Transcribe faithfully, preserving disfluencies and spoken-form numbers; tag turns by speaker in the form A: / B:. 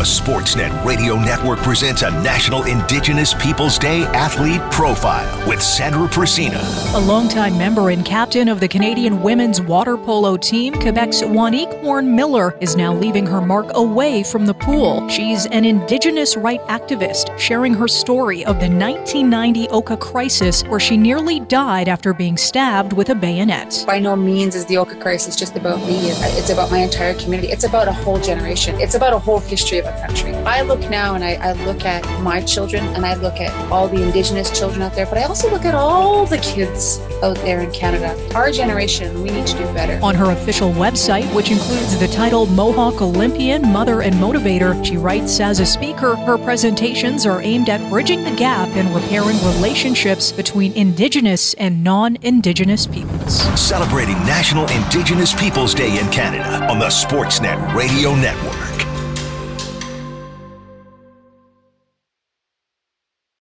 A: Sportsnet Radio Network presents a National Indigenous Peoples Day Athlete Profile with Sandra Prasina.
B: A longtime member and captain of the Canadian women's water polo team, Quebec's Wanique Horn-Miller, is now leaving her mark away from the pool. She's an Indigenous right activist, sharing her story of the nineteen ninety Oka crisis, where she nearly died after being stabbed with a bayonet.
C: By no means is the Oka crisis just about me. It's about my entire community. It's about a whole generation. It's about a whole history of a country. I look now and I, I look at my children and I look at all the Indigenous children out there, but I also look at all the kids out there in Canada. Our generation, we need to do better.
B: On her official website, which includes the title Mohawk Olympian, Mother and Motivator, she writes, as a speaker, her presentations are aimed at bridging the gap and repairing relationships between Indigenous and non-Indigenous peoples.
A: Celebrating National Indigenous Peoples Day in Canada on the Sportsnet Radio Network.